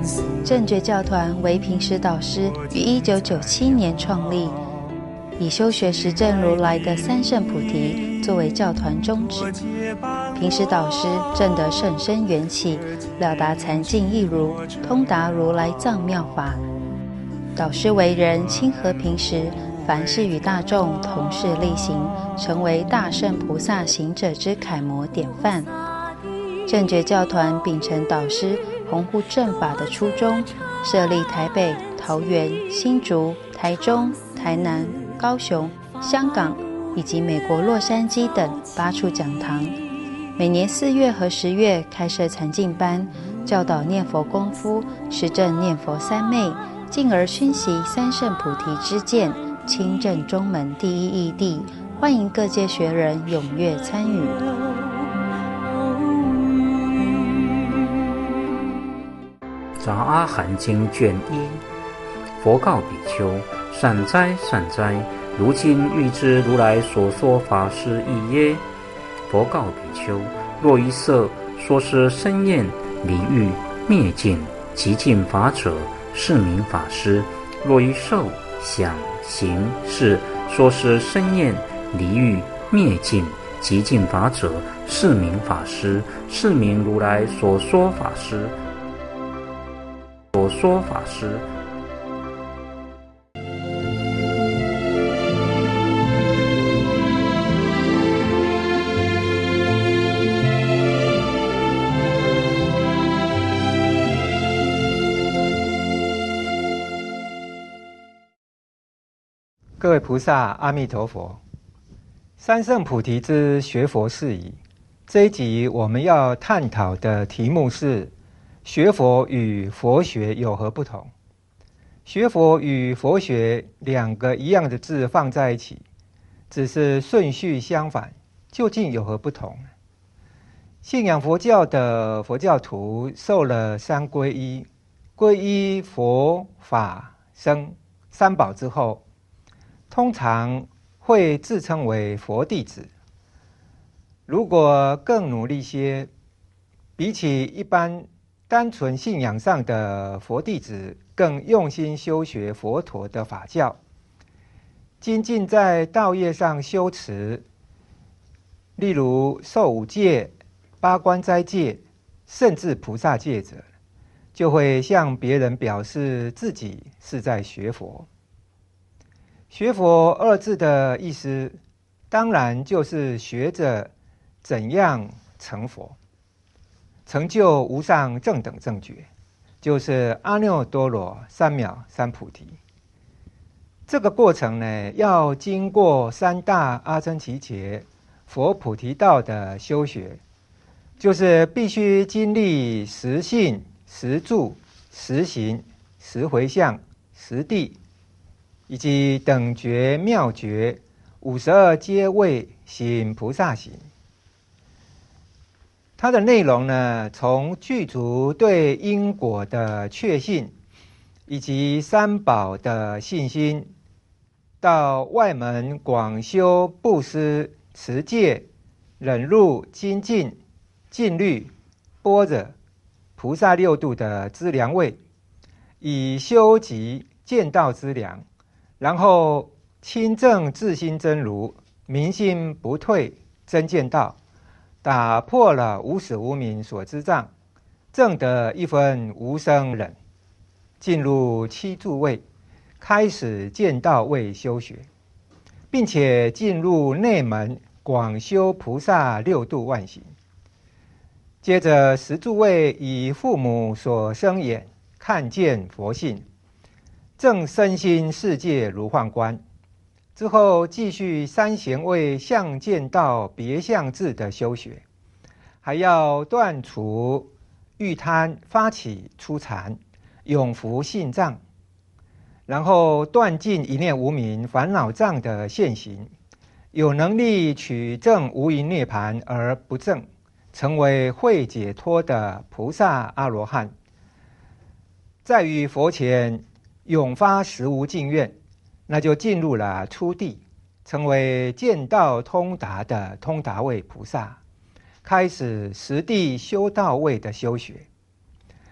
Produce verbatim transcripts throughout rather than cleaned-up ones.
正觉教团为平时导师于一九九七年创立，以修学实证如来的三圣菩提作为教团宗旨。平时导师证得甚深缘起，了达禅境义如，通达如来藏妙法。导师为人亲和平时，凡事与大众同事力行，成为大圣菩萨行者之楷模典范。正觉教团秉承导师弘护正法的初衷，设立台北、桃园、新竹、台中、台南、高雄、香港以及美国洛杉矶等八处讲堂，每年四月和十月开设禅净班，教导念佛功夫，实证念佛三昧，进而熏习三圣菩提之见，亲证中门第一义谛，欢迎各界学人踊跃参与。 杂阿含经卷一，佛告比丘：善哉善哉，如今欲知如来所说法是义耶？佛告比丘：若一色说是生厌离欲灭尽极尽法者，是名法师；若一受想行识说是生厌离欲灭尽极尽法者，是名法师，是名如来所说法师。所说法师。 各位菩萨，阿弥陀佛！三圣菩提之学佛事宜，这一集我们要探讨的题目是：学佛与佛学有何不同？学佛与佛学两个一样的字放在一起，只是顺序相反，究竟有何不同？信仰佛教的佛教徒受了三皈依，皈依佛法僧三宝之后，通常会自称为佛弟子。如果更努力些，比起一般单纯信仰上的佛弟子，更用心修学佛陀的法教，精进在道业上修持，例如受五戒、八关斋戒，甚至菩萨戒者，就会向别人表示自己是在学佛。学佛二字的意思，当然就是学着怎样成佛，成就无上正等正觉，就是阿耨多罗三藐三菩提。这个过程呢，要经过三大阿僧祇劫佛菩提道的修学，就是必须经历十信、十住、十行、十回向、十地，以及等觉妙觉五十二阶位行菩萨行。它的内容呢，从具足对因果的确信，以及三宝的信心，到外门广修布施、持戒、忍辱、精进、禁律、般若、菩萨六度的资粮位，以修集见道资粮，然后亲证自心真如，明心不退，真见道，打破了无始无明所知障，证得一分无生忍，进入七住位，开始见道位修学，并且进入内门广修菩萨六度万行。接着十住位以父母所生眼看见佛性，正身心世界如幻观。之后继续三贤位相见道别相智的修学，还要断除欲贪发起初禅，永伏性障，然后断尽一念无明烦恼障的现行，有能力取证无垠涅槃而不证，成为慧解脱的菩萨阿罗汉。在于佛前永发实无尽愿，那就进入了初地，成为见道通达的通达位菩萨，开始实地修道位的修学。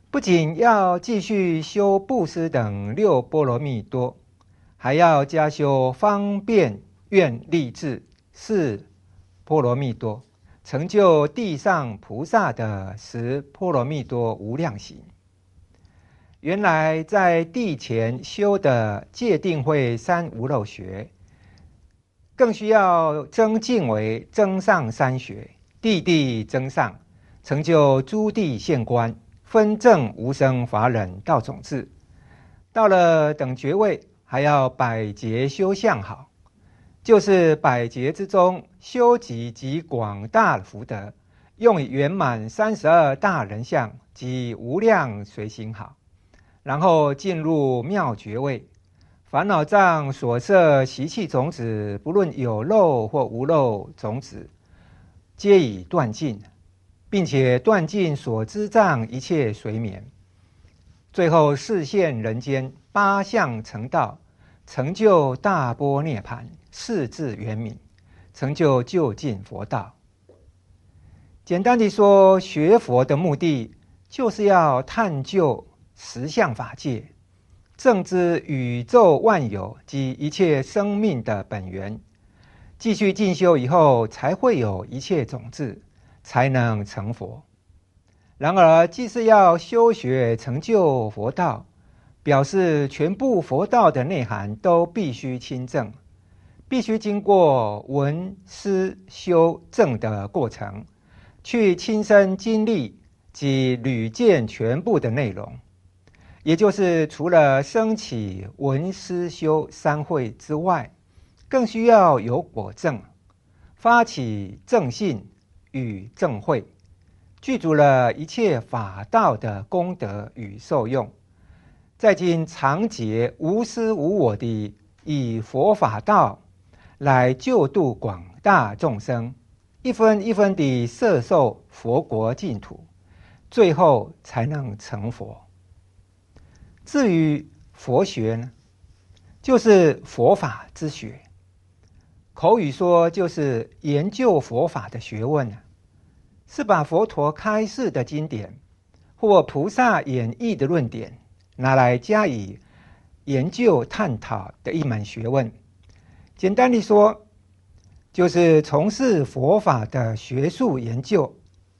不仅要继续修布施等六波罗蜜多，还要加修方便愿力智四波罗蜜多，成就地上菩萨的十波罗蜜多无量行。原来在地前修的戒定慧三无漏学，更需要增进为增上三学，地地增上，成就诸地现观，分证无生法忍道种智。到了等觉位，还要百劫修相好，就是百劫之中修集极广大福德，用以圆满三十二大人相及无量随行好，然后进入妙觉位，烦恼障所摄习气种子，不论有漏或无漏种子，皆已断尽，并且断尽所知障一切随眠，最后示现人间八相成道，成就大般涅槃，世至圆明，成就究竟佛道。简单地说，学佛的目的就是要探究实相法界，正知宇宙万有及一切生命的本源。继续进修以后，才会有一切种子，才能成佛。然而，既是要修学成就佛道，表示全部佛道的内涵都必须亲证，必须经过闻思修证的过程，去亲身经历及履见全部的内容。也就是除了升起闻思修三慧之外，更需要有果证，发起正信与正慧，具足了一切法道的功德与受用，再经常劫无私无我地以佛法道来救度广大众生，一分一分地摄受佛国净土，最后才能成佛。至于佛学呢，就是佛法之学，口语说就是研究佛法的学问，是把佛陀开示的经典或菩萨演绎的论点拿来加以研究探讨的一门学问。简单地说，就是从事佛法的学术研究，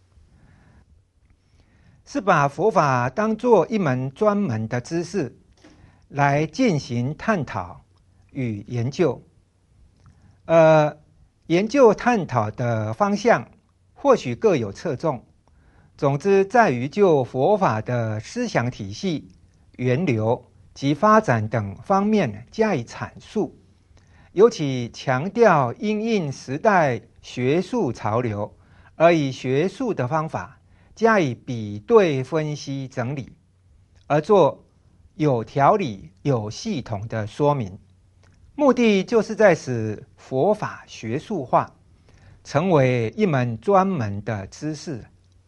是把佛法当作一门专门的知识来进行探讨与研究。呃，研究探讨的方向或许各有侧重，总之在于就佛法的思想体系、源流及发展等方面加以阐述，尤其强调因应时代学术潮流，而以学术的方法加以比对分析整理，而做有条理有系统的说明，目的就是在使佛法学术化，成为一门专门的知识。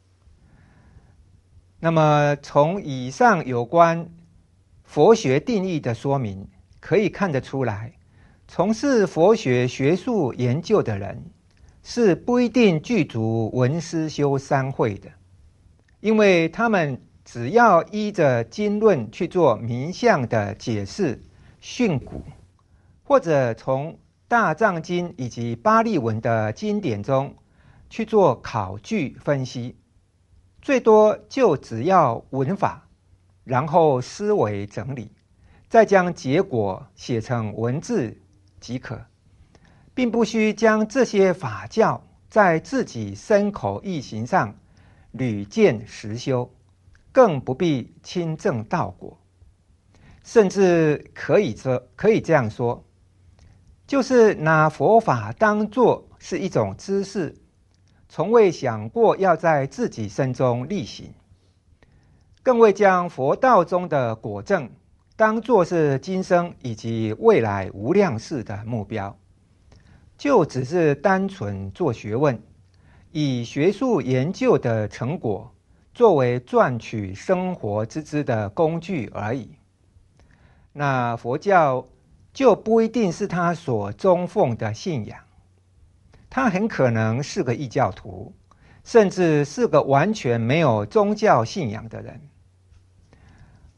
那么从以上有关佛学定义的说明可以看得出来，从事佛学学术研究的人是不一定具足闻思修三慧的，因为他们只要依着经论去做名相的解释训诂，或者从大藏经以及巴利文的经典中去做考据分析，最多就只要闻法，然后思维整理，再将结果写成文字即可，并不需将这些法教在自己身口意行上屡见实修，更不必亲证道果。甚至可以说可以这样说，就是拿佛法当作是一种知识，从未想过要在自己身中力行，更未将佛道中的果证当作是今生以及未来无量世的目标，就只是单纯做学问，以学术研究的成果作为赚取生活之资的工具而已。那佛教就不一定是他所中奉的信仰，他很可能是个异教徒，甚至是个完全没有宗教信仰的人。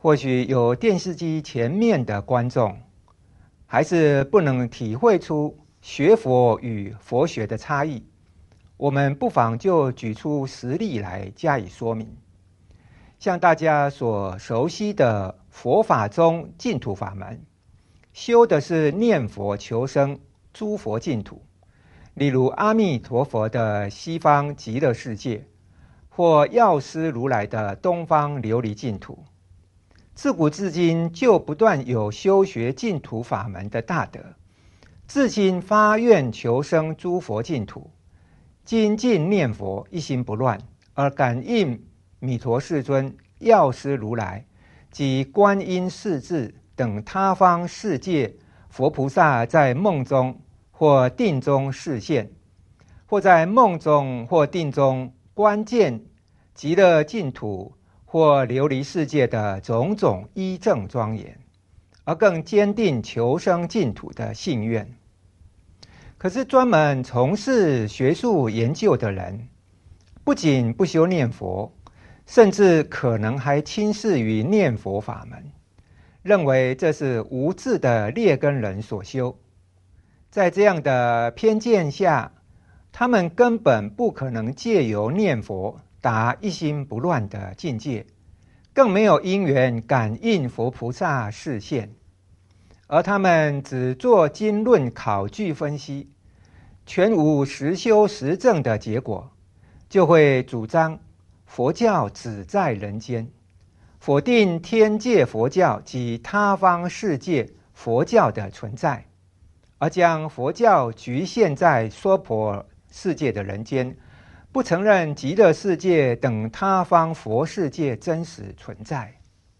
或许有电视机前面的观众，还是不能体会出学佛与佛学的差异。我们不妨就举出实例来加以说明。像大家所熟悉的佛法中净土法门，修的是念佛求生诸佛净土，例如阿弥陀佛的西方极乐世界，或药师如来的东方琉璃净土。自古至今就不断有修学净土法门的大德，至今发愿求生诸佛净土，精进念佛，一心不乱，而感应弥陀世尊、药师如来及观音世智等他方世界佛菩萨在梦中或定中示现，或在梦中或定中观见极乐净土或琉璃世界的种种依正庄严，而更坚定求生净土的信愿。可是专门从事学术研究的人，不仅不修念佛，甚至可能还轻视于念佛法门，认为这是无智的劣根人所修。在这样的偏见下，他们根本不可能借由念佛达一心不乱的境界，更没有因缘感应佛菩萨示现。而他们只做经论考据分析，全无实修实证的结果，就会主张佛教只在人间，否定天界佛教及他方世界佛教的存在，而将佛教局限在娑婆世界的人间，不承认极乐世界等他方佛世界真实存在。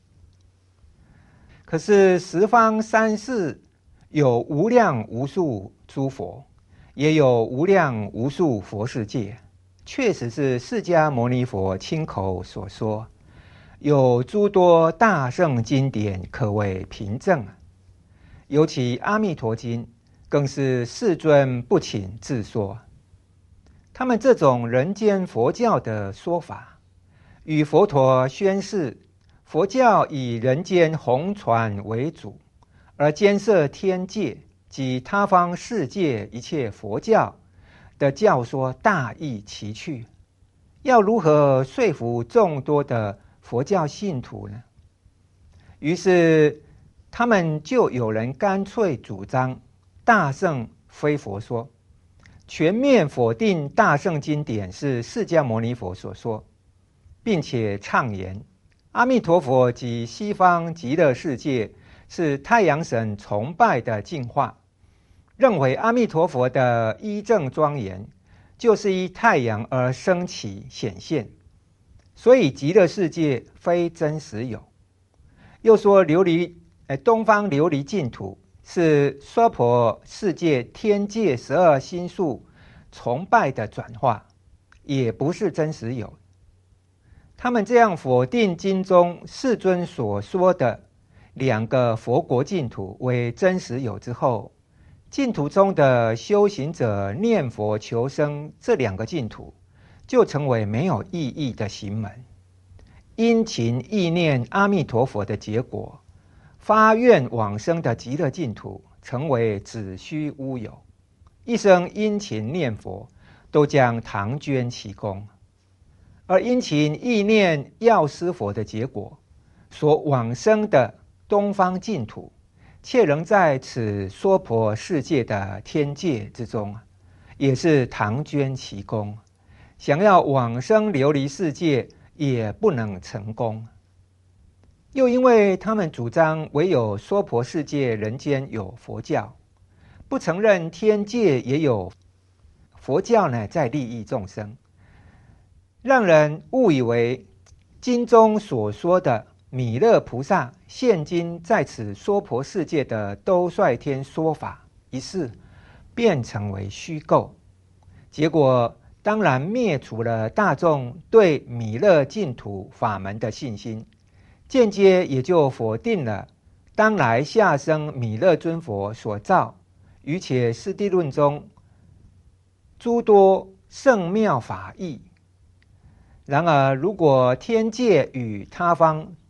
可是十方三世有无量无数诸佛，也有无量无数佛世界，确实是释迦牟尼佛亲口所说，有诸多大圣经典可谓凭证。尤其阿弥陀经更是世尊不请自说。他们这种人间佛教的说法，与佛陀宣示佛教以人间弘传为主，而兼摄天界及他方世界一切佛教的教说大异其趣。要如何说服众多的佛教信徒呢？于是他们就有人干脆主张大圣非佛说，全面否定大圣经典是释迦牟尼佛所说，并且畅言阿弥陀佛及西方极乐世界是太阳神崇拜的净化，认为阿弥陀佛的依正庄严就是依太阳而升起显现，所以极乐世界非真实有。又说琉璃东方琉璃净土是娑婆世界天界十二星宿崇拜的转化，也不是真实有。他们这样否定经中世尊所说的两个佛国净土为真实有之后，净土中的修行者念佛求生这两个净土就成为没有意义的行门。殷勤意念阿弥陀佛的结果，发愿往生的极乐净土成为子虚乌有，一生殷勤念佛都将唐捐其功。而殷勤意念药师佛的结果，所往生的东方净土却仍在此娑婆世界的天界之中，也是唐捐其功，想要往生琉璃世界也不能成功。又因为他们主张唯有娑婆世界人间有佛教，不承认天界也有佛教呢，在利益众生，让人误以为经中所说的弥勒菩萨现今在此娑婆世界的兜率天说法一事变成为虚构，结果当然灭除了大众对弥勒净土法门的信心，间接也就否定了当来下生弥勒尊佛所造于且释地论中诸多圣妙法义。然而如果天界与他方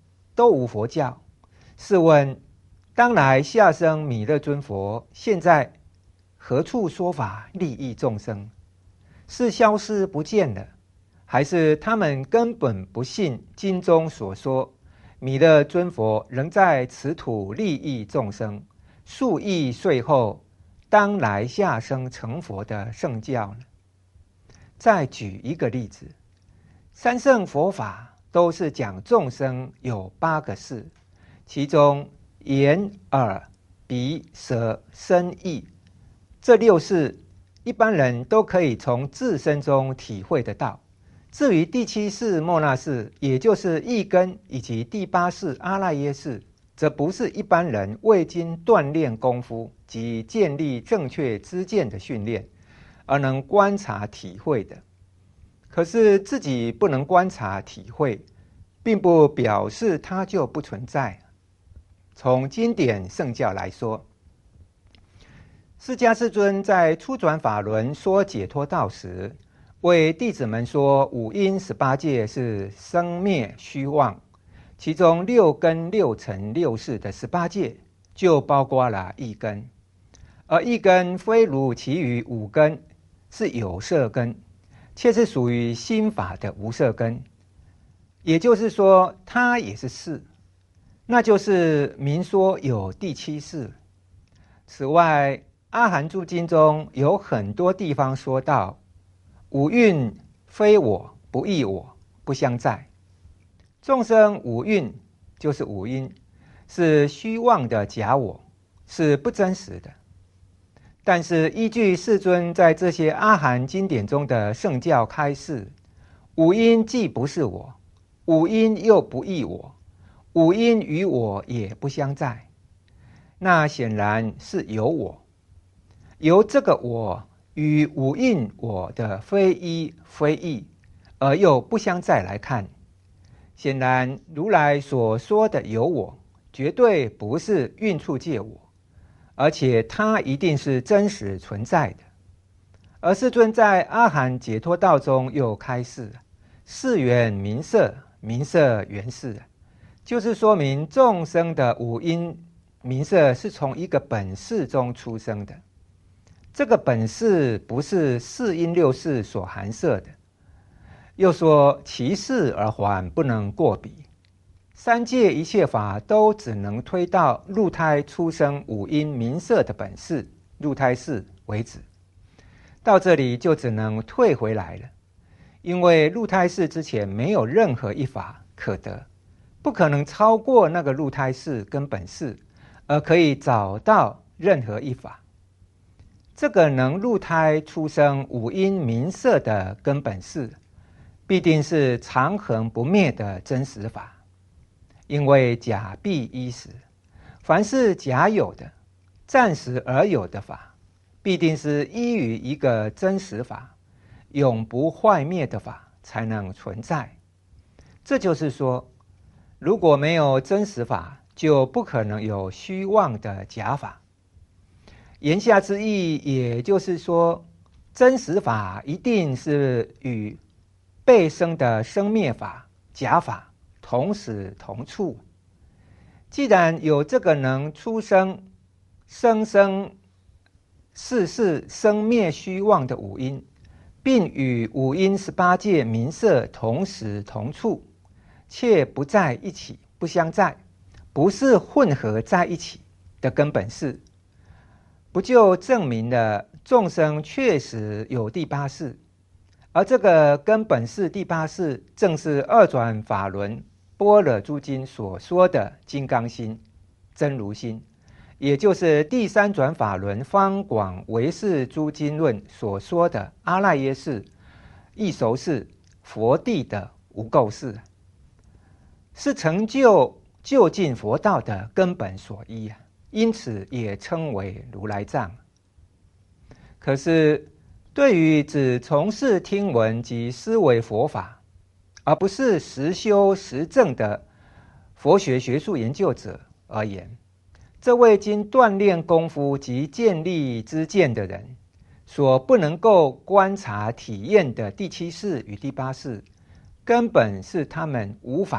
都无佛教。试问，当来下生弥勒尊佛现在何处说法利益众生？是消失不见了，还是他们根本不信经中所说弥勒尊佛仍在此土利益众生，数亿岁后当来下生成佛的圣教呢？再举一个例子，三圣佛法都是讲众生有八个事，其中眼、耳、鼻、舌、身、意这六事，一般人都可以从自身中体会得到。至于第七世末那识，也就是意根，以及第八世阿赖耶识，则不是一般人未经锻炼功夫及建立正确知见的训练而能观察体会的。可是自己不能观察体会，并不表示它就不存在。从经典圣教来说，释迦世尊在初转法轮说解脱道时，为弟子们说五阴十八界是生灭虚妄，其中六根六尘六识的十八界就包括了意根，而意根非如其余五根是有色根，却是属于心法的无色根，也就是说它也是识，那就是明说有第七识。此外，阿含注经中有很多地方说到五蕴非我，不异我，不相在。众生五蕴就是五阴，是虚妄的假我，是不真实的。但是依据世尊在这些阿含经典中的圣教开示，五阴既不是我，五阴又不异我，五阴与我也不相在，那显然是有我。由这个我与五蕴我的非一非异而又不相在来看，显然如来所说的有我绝对不是蕴处界我，而且它一定是真实存在的。而世尊在阿含解脱道中又开示识缘名色，名色缘识，就是说明众生的五阴名色是从一个本识中出生的。这个本识不是四阴六识所含摄的。又说其事而还不能过彼，三界一切法都只能推到入胎出生五阴名色的本识入胎识为止，到这里就只能退回来了。因为入胎识之前没有任何一法可得，不可能超过那个入胎识跟本识而可以找到任何一法。这个能入胎出生五阴名色的根本识，必定是常恒不灭的真实法。因为假必依实，凡是假有的、暂时而有的法，必定是依于一个真实法，永不坏灭的法才能存在。这就是说，如果没有真实法，就不可能有虚妄的假法。言下之意，也就是说，真实法一定是与被生的生灭法、假法同时同处。既然有这个能出生、生生世世生灭虚妄的五阴，并与五阴十八界名色同时同处，却不在一起，不相在，不是混合在一起的根本识，不就证明了众生确实有第八识？而这个根本识第八识，正是二转法轮般若诸经所说的金刚心、真如心，也就是第三转法轮方广唯识诸经论所说的阿赖耶识、异熟识、佛地的无垢识，是成就究竟佛道的根本所依啊。因此也称为如来藏。可是对于只从事听闻及思维佛法，而不是实修实证的佛学学术研究者而言，这未经锻炼功夫及建立知见的人所不能够观察体验的第七识与第八识，根本是他们无法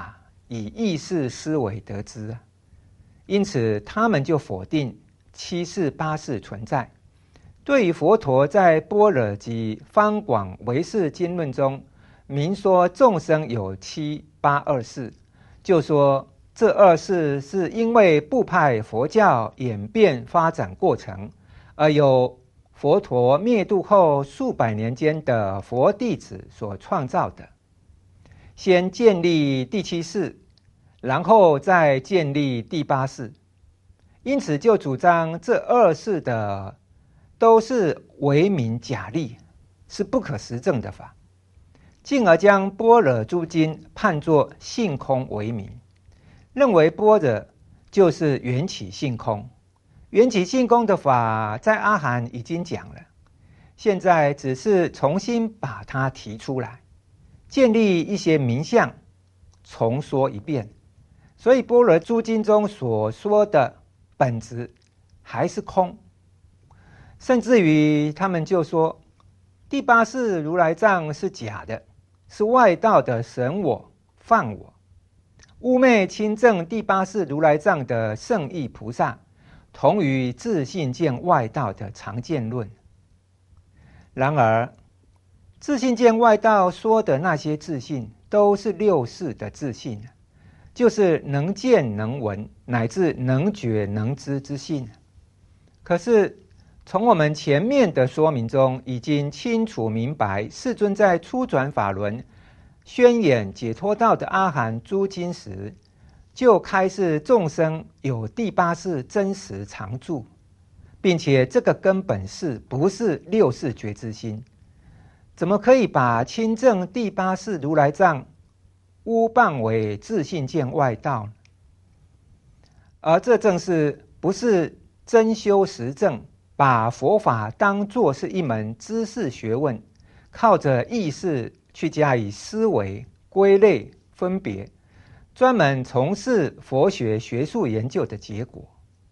以意识思维得知，因此他们就否定七世八世存在。对于佛陀在般若及方广唯识经论中明说众生有七八二世，就说这二世是因为部派佛教演变发展过程，而有佛陀灭度后数百年间的佛弟子所创造的。先建立第七世，然后再建立第八世，因此就主张这二世的都是为名假立，是不可实证的法，进而将般若诸经判作性空为名，认为般若就是缘起性空。缘起性空的法在阿含已经讲了，现在只是重新把它提出来，建立一些名相，重说一遍。所以般若诸经中所说的本质还是空，甚至于他们就说第八世如来藏是假的，是外道的神我犯我，污蔑亲证第八世如来藏的圣意菩萨同于自信见外道的常见论。然而自信见外道说的那些自信都是六世的自信，就是能见能闻乃至能觉能知之信。可是从我们前面的说明中已经清楚明白，世尊在初转法轮宣演解脱道的阿含诸经时，就开示众生有第八世真实常住，并且这个根本是不是六世觉知心，怎么可以把亲证第八世如来藏污谤为自信见外道呢？而这正是不是真修实证，把佛法当作是一门知识学问，靠着意识去加以思维归类分别，专门从事佛学学术研究的结果。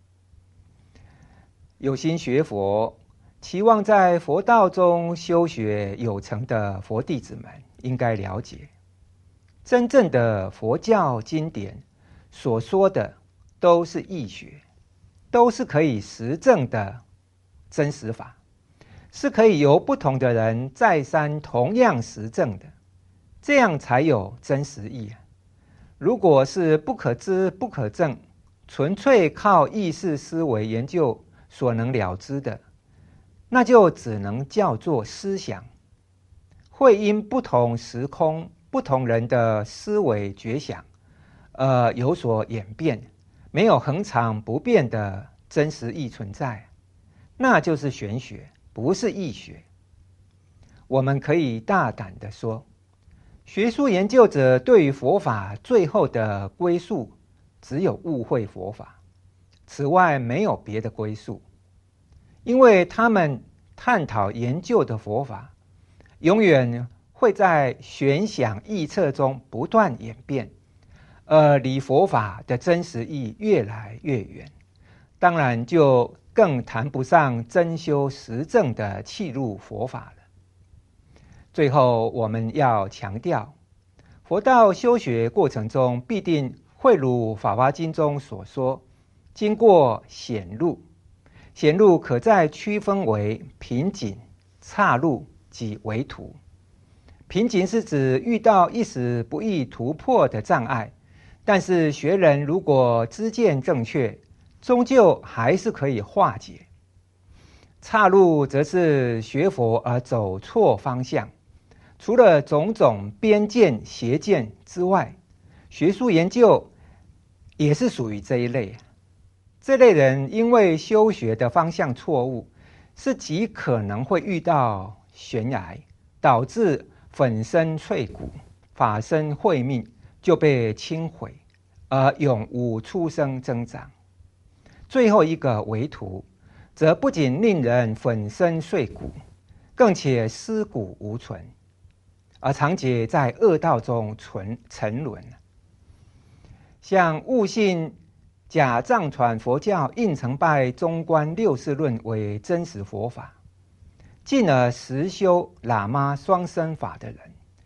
有心学佛，期望在佛道中修学有成的佛弟子们应该了解，真正的佛教经典所说的都是义学，都是可以实证的真实法，是可以由不同的人再三同样实证的，这样才有真实义。如果是不可知不可证，纯粹靠意识思维研究所能了知的，那就只能叫做思想，会因不同时空不同人的思维觉想而有所演变，没有恒常不变的真实义存在，那就是玄学，不是义学。我们可以大胆地说，学术研究者对于佛法最后的归宿只有误会佛法，此外没有别的归宿，因为他们探讨研究的佛法永远会在玄想臆测中不断演变，而离佛法的真实意越来越远，当然就更谈不上真修实证的契入佛法了。最后我们要强调，佛道修学过程中必定会如《法华经》中所说，经过显路，显路可再区分为瓶颈、岔路及围途。瓶颈是指遇到一时不易突破的障碍，但是学人如果知见正确，终究还是可以化解。岔路则是学佛而走错方向，除了种种边见邪见之外，学术研究也是属于这一类。这类人因为修学的方向错误，是极可能会遇到悬崖，导致粉身碎骨，法身慧命就被轻毁，而永无出生增长。最后一个为途，则不仅令人粉身碎骨，更且尸骨无存，而长期在恶道中存沉沦。像悟性假藏传佛教应承拜中观六世论为真实佛法，进而实修喇嘛双身法的人，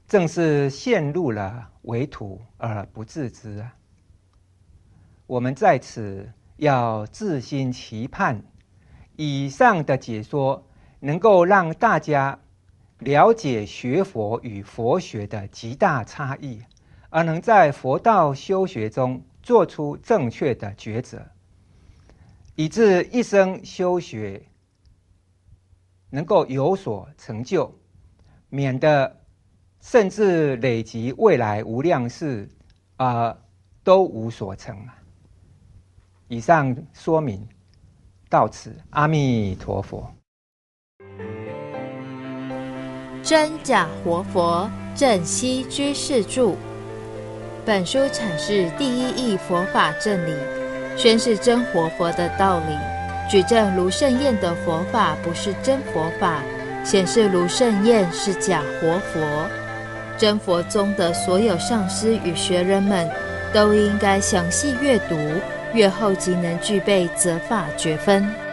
正是陷入了围途而不自知啊。我们在此要自心期盼，以上的解说能够让大家了解学佛与佛学的极大差异，而能在佛道修学中做出正确的抉择，以致一生修学能够有所成就，免得甚至累积未来无量世啊、呃、都无所成啊。以上说明到此，阿弥陀佛。 真假活佛正西居士著。本书阐释第一义佛法正理，宣示真活佛的道理，举证卢胜彦的佛法不是真佛法，显示卢胜彦是假活佛。真佛宗的所有上师与学人们都应该详细阅读，阅后即能具备择法觉分。